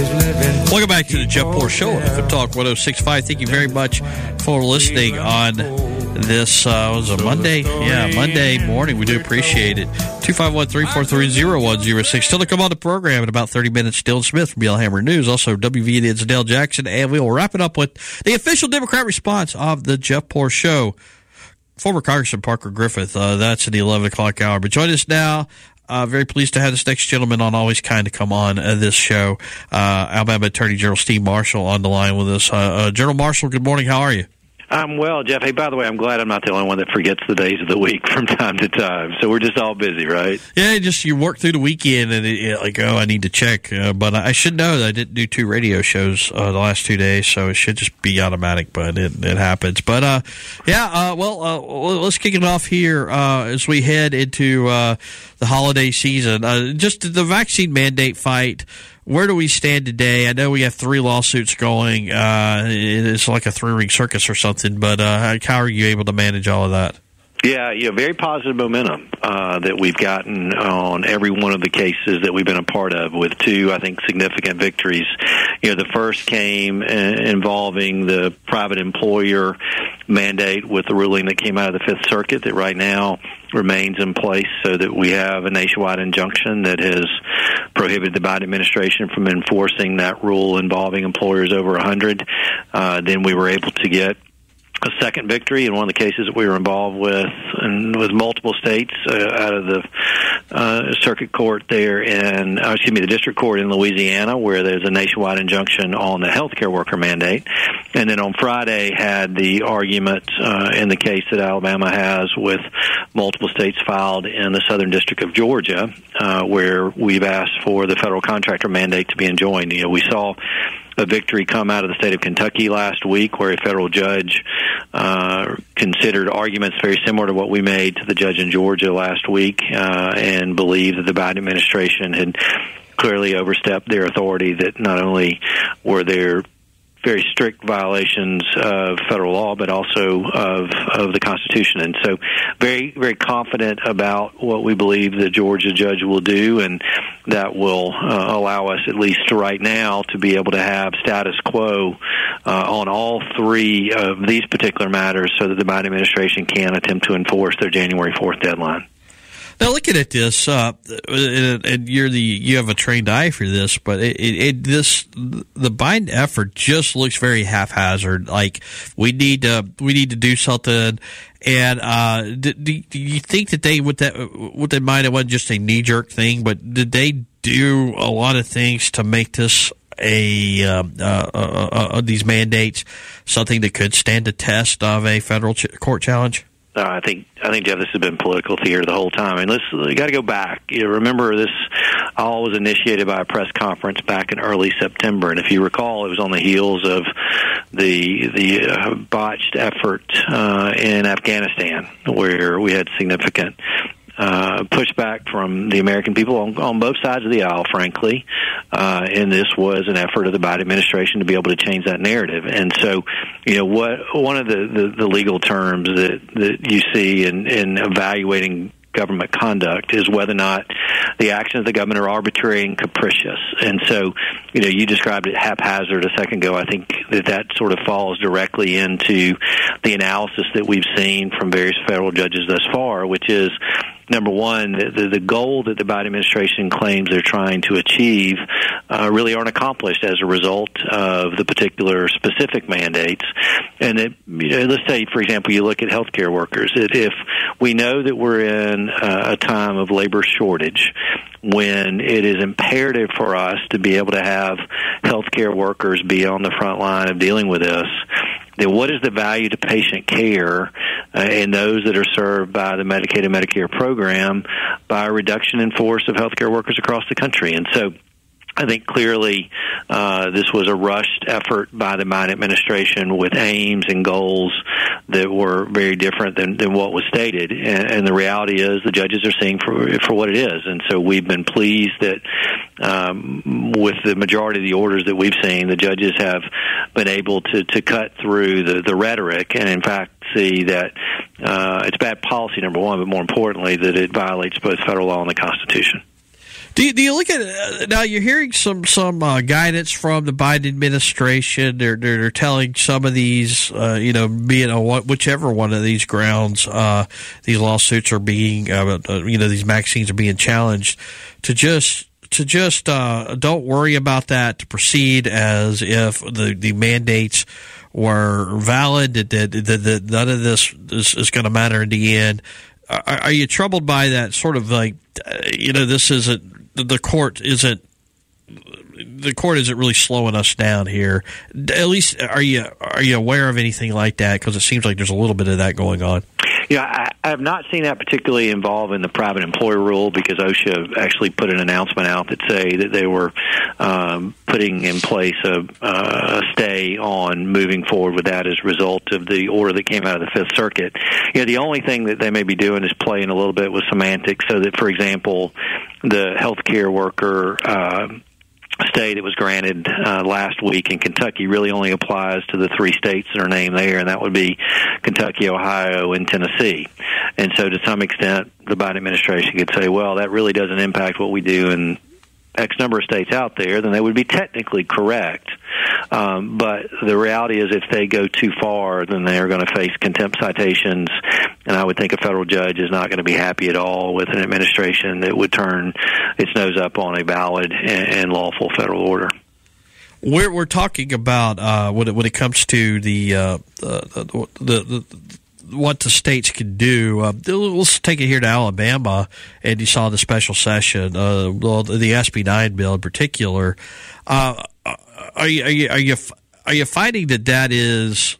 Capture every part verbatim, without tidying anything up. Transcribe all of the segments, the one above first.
Welcome back to the Jeff Poor Show on F M Talk one oh six point five. Thank you very much for listening on this, uh, was a Monday? Yeah, Monday morning. We do appreciate it. two five one, three four three, zero one zero six. Still to come on the program in about thirty minutes. Dylan Smith from Yellowhammer News. Also, W V N N's Dale Jackson. And we will wrap it up with the official Democrat response of the Jeff Poor Show. Former Congressman Parker Griffith. Uh, that's at the eleven o'clock hour. But join us now. Uh, very pleased to have this next gentleman on. Always kind to come on uh, this show. Uh, Alabama Attorney General Steve Marshall on the line with us. Uh, uh, General Marshall, good morning. How are you? I'm well, Jeff. Hey, by the way, I'm glad I'm not the only one that forgets the days of the week from time to time. So we're just all busy, right? Yeah, just you work through the weekend and it, it, like, oh, I need to check. Uh, but I should know that I didn't do two radio shows uh, the last two days, so it should just be automatic, but it, it happens. But, uh, yeah, uh, well, uh, let's kick it off here uh, as we head into uh, the holiday season. Uh, just the vaccine mandate fight. Where do we stand today? I know we have three lawsuits going. Uh, it's like a three-ring circus or something, but uh, how are you able to manage all of that? Yeah, yeah, very positive momentum uh, that we've gotten on every one of the cases that we've been a part of, with two, I think, significant victories. You know, the first came involving the private employer mandate with the ruling that came out of the Fifth Circuit that right now remains in place, so that we have a nationwide injunction that has prohibited the Biden administration from enforcing that rule involving employers over one hundred. Uh, then we were able to get a second victory in one of the cases that we were involved with, and with multiple states uh, out of the uh, circuit court there in, uh, excuse me, the district court in Louisiana, where there's a nationwide injunction on the healthcare worker mandate. And then on Friday had the argument uh, in the case that Alabama has with multiple states filed in the Southern District of Georgia, uh, where we've asked for the federal contractor mandate to be enjoined. You know, we saw a victory come out of the state of Kentucky last week, where a federal judge uh, considered arguments very similar to what we made to the judge in Georgia last week, uh, and believed that the Biden administration had clearly overstepped their authority, that not only were there very strict violations of federal law, but also of of the Constitution. And so very, very confident about what we believe the Georgia judge will do, and that will uh, allow us, at least right now, to be able to have status quo uh, on all three of these particular matters, so that the Biden administration can attempt to enforce their January fourth deadline. Now, looking at this, uh, and you're the you have a trained eye for this, but it, it, it this the Biden effort just looks very haphazard. Like we need to we need to do something. And uh, do, do you think that they with that with that mind, it wasn't just a knee jerk thing, but did they do a lot of things to make this a uh, uh, uh, uh, these mandates something that could stand the test of a federal ch- court challenge? Uh, I think I think Jeff, this has been political theater the whole time. I mean, let's you got to go back. You remember, this all was initiated by a press conference back in early September, and if you recall, it was on the heels of the the uh, botched effort uh, in Afghanistan, where we had significant Uh, pushback from the American people on, on both sides of the aisle, frankly, uh, and this was an effort of the Biden administration to be able to change that narrative. And so, you know, what one of the, the, the legal terms that, that you see in, in evaluating government conduct is whether or not the actions of the government are arbitrary and capricious. And so, you know, you described it haphazard a second ago. I think that that sort of falls directly into the analysis that we've seen from various federal judges thus far, which is, number one, the, the goal that the Biden administration claims they're trying to achieve uh, really aren't accomplished as a result of the particular specific mandates. And it, you know, let's say, for example, you look at healthcare workers. It, if we know that we're in uh, a time of labor shortage, when it is imperative for us to be able to have healthcare workers be on the front line of dealing with this, then what is the value to patient care uh, in those that are served by the Medicaid and Medicare program by a reduction in force of healthcare workers across the country? And so I think clearly uh, this was a rushed effort by the Biden administration with aims and goals that were very different than, than what was stated. And, and the reality is the judges are seeing for, for what it is. And so we've been pleased that um, with the majority of the orders that we've seen, the judges have been able to, to cut through the, the rhetoric and, in fact, see that uh, it's bad policy, number one, but more importantly, that it violates both federal law and the Constitution. Do you, do you look at uh, now? You're hearing some some uh, guidance from the Biden administration. They're they're, they're telling some of these, uh, you know, being a, whichever one of these grounds, uh, these lawsuits are being, uh, uh, you know, these vaccines are being challenged, to just to just uh, don't worry about that, to proceed as if the the mandates were valid. That that, that, that none of this is, is going to matter in the end. Are, are you troubled by that sort of like, uh, you know, this isn't. The court isn't. The court isn't really slowing us down here. At least, are you are you aware of anything like that? Because it seems like there's a little bit of that going on. Yeah, I, I have not seen that particularly involved in the private employer rule, because OSHA actually put an announcement out that say that they were um, putting in place a, uh, a stay on moving forward with that as a result of the order that came out of the Fifth Circuit. You know, the only thing that they may be doing is playing a little bit with semantics, so that, for example, the healthcare worker uh, stay that was granted uh, last week in Kentucky really only applies to the three states that are named there, and that would be Kentucky, Ohio, and Tennessee. And so to some extent, the Biden administration could say, well, that really doesn't impact what we do in X number of states out there, then they would be technically correct. Um, but the reality is, if they go too far, then they are going to face contempt citations, and I would think a federal judge is not going to be happy at all with an administration that would turn its nose up on a valid and, and lawful federal order. We're we're talking about uh, when it when it comes to the uh, the, the, the what the states can do. Uh, let's take it here to Alabama, and you saw the special session, uh, well, the S B nine bill in particular. Uh, are you are you are you are you finding that that is,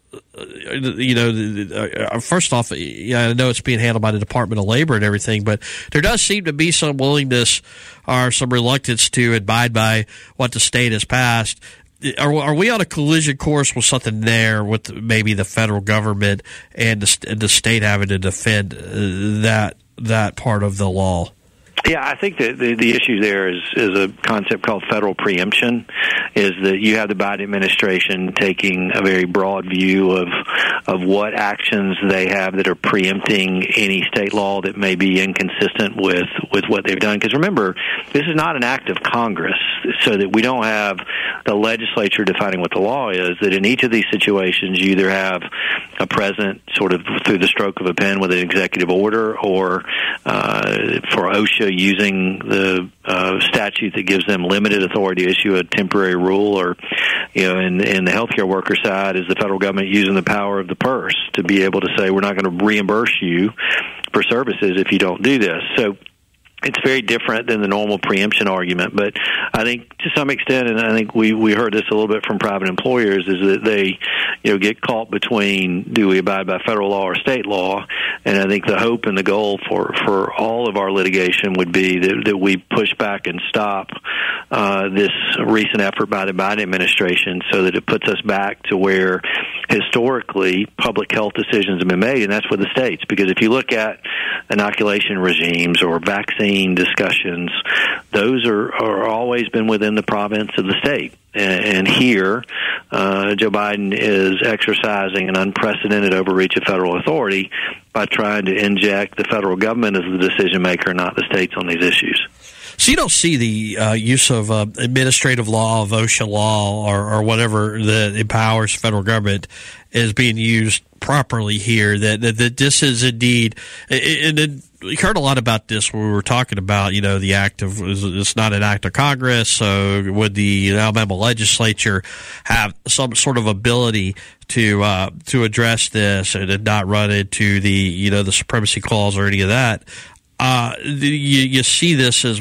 you know, first off, I know it's being handled by the Department of Labor and everything, but there does seem to be some willingness or some reluctance to abide by what the state has passed. Are, are we on a collision course with something there with maybe the federal government and the, and the state having to defend that that part of the law? Yeah, I think that the, the issue there is, is a concept called federal preemption, is that you have the Biden administration taking a very broad view of of what actions they have that are preempting any state law that may be inconsistent with, with what they've done. Because remember, this is not an act of Congress, so that we don't have the legislature defining what the law is, that in each of these situations you either have a president sort of through the stroke of a pen with an executive order, or uh, for OSHA using the uh, statute that gives them limited authority to issue a temporary rule, or, you know, in, in the healthcare worker side is the federal government using the power of the purse to be able to say, we're not going to reimburse you for services if you don't do this. So it's very different than the normal preemption argument, but I think to some extent, and I think we, we heard this a little bit from private employers, is that they, you know, get caught between, do we abide by federal law or state law? And I think the hope and the goal for, for all of our litigation would be that, that we push back and stop uh, this recent effort by the Biden administration, so that it puts us back to where historically public health decisions have been made, and that's with the states. Because if you look at inoculation regimes or vaccine discussions, those are, are always been within the province of the state. And here, uh, Joe Biden is exercising an unprecedented overreach of federal authority by trying to inject the federal government as the decision maker, not the states, on these issues. So you don't see the uh, use of uh, administrative law, of OSHA law, or, or whatever that empowers federal government as being used properly here, that, that, that this is indeed, and, and we heard a lot about this when we were talking about, you know, the act of, it's not an act of Congress, so would the Alabama legislature have some sort of ability to uh, to address this and not run into the, you know, the supremacy clause or any of that? Uh, you, you see this as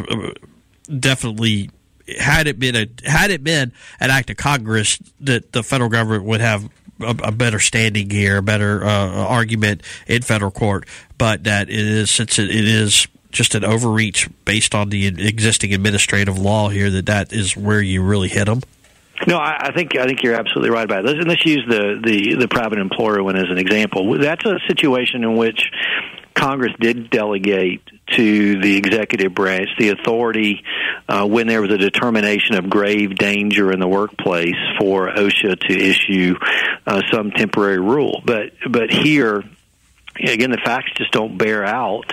definitely, had it been a had it been an act of Congress, that the federal government would have a, a better standing here, a better uh, argument in federal court. But that it is, since it, it is just an overreach based on the existing administrative law here, that that is where you really hit them. No, I, I think I think you're absolutely right about it. Let's, let's use the, the, the private employer one as an example. That's a situation in which Congress did delegate to the executive branch the authority uh, when there was a determination of grave danger in the workplace for OSHA to issue uh, some temporary rule. But but here, again, the facts just don't bear out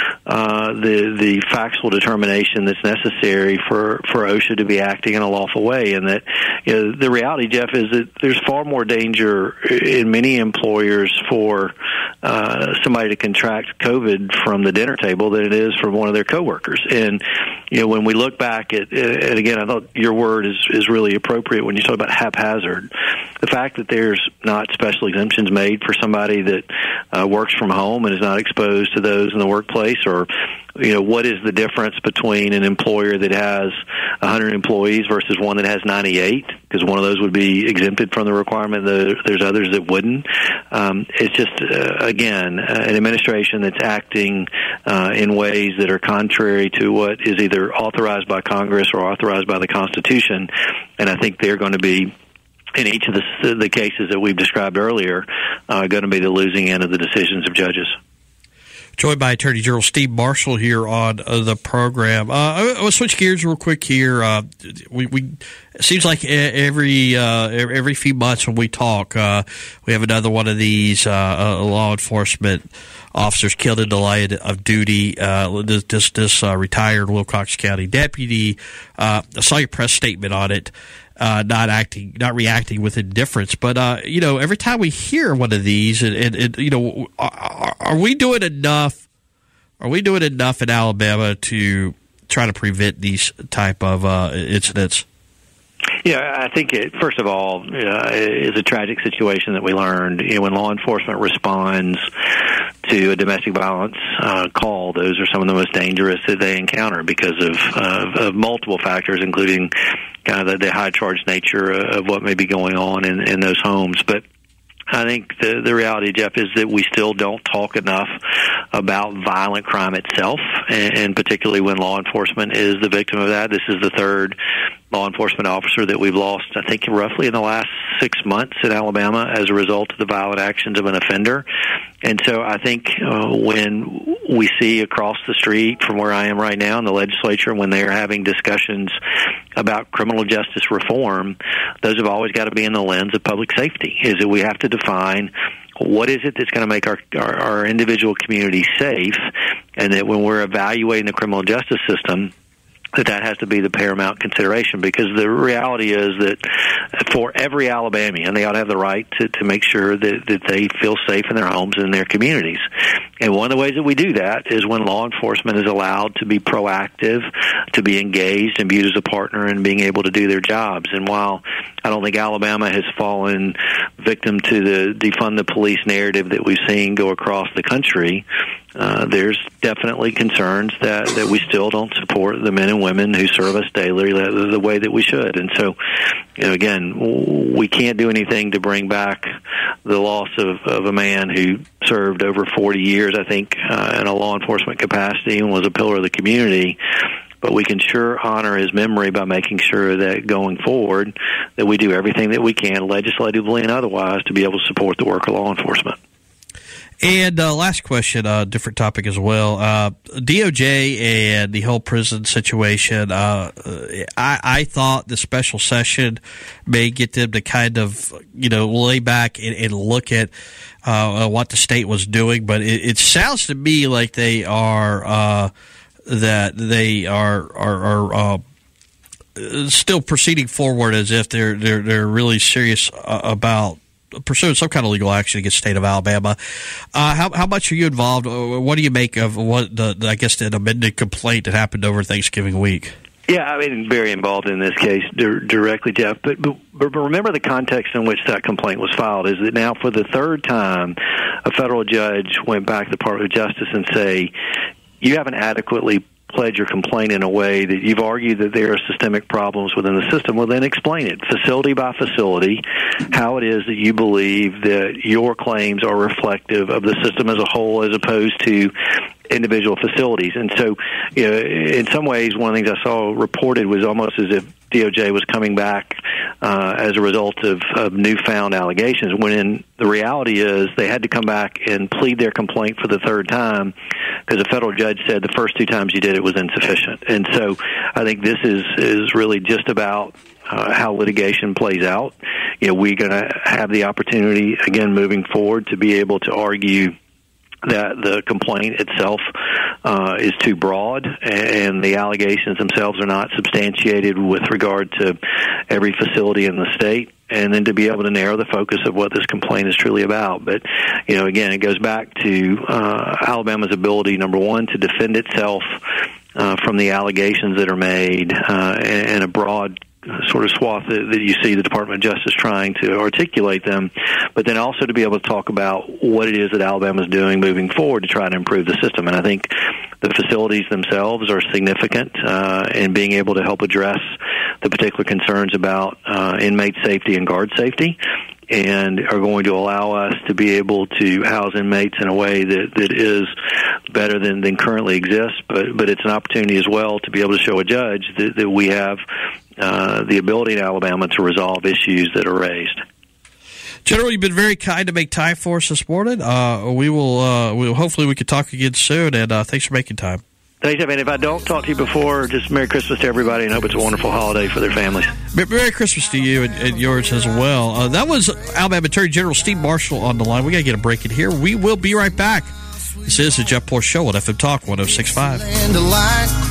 uh, the the factual determination that's necessary for, for OSHA to be acting in a lawful way. And that, you know, the reality, Jeff, is that there's far more danger in many employers for uh, somebody to contract COVID from the dinner table than it is from one of their coworkers. And, you know, when we look back at, and again, I thought your word is, is really appropriate when you talk about haphazard. The fact that there's not special exemptions made for somebody that uh, works from home and is not exposed to those in the workplace, or, you know, what is the difference between an employer that has one hundred employees versus one that has ninety-eight? Because one of those would be exempted from the requirement. There's others that wouldn't. Um, it's just, uh, again, an administration that's acting uh, in ways that are contrary to what is either authorized by Congress or authorized by the Constitution. And I think they're going to be, in each of the, the cases that we've described earlier, uh, going to be the losing end of the decisions of judges. Joined by Attorney General Steve Marshall here on uh, the program. Uh, I, I will switch gears real quick here. Uh, we, we it seems like every uh, every few months when we talk, uh, we have another one of these uh, uh, law enforcement officers killed in the line of duty. Uh, this this uh, retired Wilcox County deputy. Uh, I saw your press statement on it. Uh, not acting, not reacting with indifference, but uh, you know, every time we hear one of these, and, and, and you know, are, are we doing enough? Are we doing enough in Alabama to try to prevent these type of uh, incidents? Yeah, I think it, first of all, uh, is a tragic situation that we learned. You know, when law enforcement responds to a domestic violence uh, call, those are some of the most dangerous that they encounter because of, uh, of multiple factors, including kind of the, the high-charged nature of what may be going on in, in those homes. But I think the, the reality, Jeff, is that we still don't talk enough about violent crime itself, and, and particularly when law enforcement is the victim of that. This is the third law enforcement officer that we've lost, I think, roughly in the last six months in Alabama as a result of the violent actions of an offender. And so I think uh, when we see across the street from where I am right now in the legislature, when they're having discussions about criminal justice reform, those have always got to be in the lens of public safety, is that we have to define what is it that's going to make our, our, our individual community safe, and that when we're evaluating the criminal justice system, that that has to be the paramount consideration, because the reality is that for every Alabamian, they ought to have the right to, to make sure that, that they feel safe in their homes and in their communities. And one of the ways that we do that is when law enforcement is allowed to be proactive, to be engaged and viewed as a partner in being able to do their jobs. And while I don't think Alabama has fallen victim to the defund the police narrative that we've seen go across the country, Uh, there's definitely concerns that, that we still don't support the men and women who serve us daily the, the way that we should. And so, you know, again, we can't do anything to bring back the loss of, of a man who served over forty years, I think, uh, in a law enforcement capacity and was a pillar of the community. But we can sure honor his memory by making sure that going forward that we do everything that we can, legislatively and otherwise, to be able to support the work of law enforcement. And uh, last question, uh, different topic as well. Uh, D O J and the whole prison situation. Uh, I, I thought the special session may get them to kind of, you know, lay back and, and look at uh, what the state was doing. But it, it sounds to me like they are uh, that they are are, are uh, still proceeding forward as if they're they're they're really serious uh, about pursuing some kind of legal action against the state of Alabama. Uh, how, how much are you involved? What do you make of what the, I guess, an amended complaint that happened over Thanksgiving week? Yeah, I mean, very involved in this case di- directly, Jeff. But, but but remember the context in which that complaint was filed is that now for the third time, a federal judge went back to the Department of Justice and say, you haven't adequately pledge your complaint in a way that you've argued that there are systemic problems within the system. Well, then explain it, facility by facility, how it is that you believe that your claims are reflective of the system as a whole as opposed to individual facilities. And so, you know, in some ways, one of the things I saw reported was almost as if D O J was coming back uh, as a result of, of newfound allegations, when in the reality is they had to come back and plead their complaint for the third time because a federal judge said the first two times you did it was insufficient. And so I think this is, is really just about uh, how litigation plays out. You know, we're going to have the opportunity, again, moving forward, to be able to argue that the complaint itself uh, is too broad, and the allegations themselves are not substantiated with regard to every facility in the state, and then to be able to narrow the focus of what this complaint is truly about. But, you know, again, it goes back to uh, Alabama's ability, number one, to defend itself uh, from the allegations that are made uh, in a broad sort of swath that, that you see the Department of Justice trying to articulate them, but then also to be able to talk about what it is that Alabama is doing moving forward to try to improve the system. And I think the facilities themselves are significant uh, in being able to help address the particular concerns about uh, inmate safety and guard safety, and are going to allow us to be able to house inmates in a way that, that is better than, than currently exists. But, but it's an opportunity as well to be able to show a judge that, that we have uh, the ability in Alabama to resolve issues that are raised. General, you've been very kind to make time for us this morning. Uh, we will, uh, we'll hopefully we can talk again soon, and uh, thanks for making time. Thanks, and if I don't talk to you before, just Merry Christmas to everybody, and hope it's a wonderful holiday for their families. Merry Christmas to you and, and yours as well. Uh, that was Alabama Attorney General Steve Marshall on the line. We got to get a break in here. We will be right back. This is the Jeff Poor Show on F M Talk one oh six point five.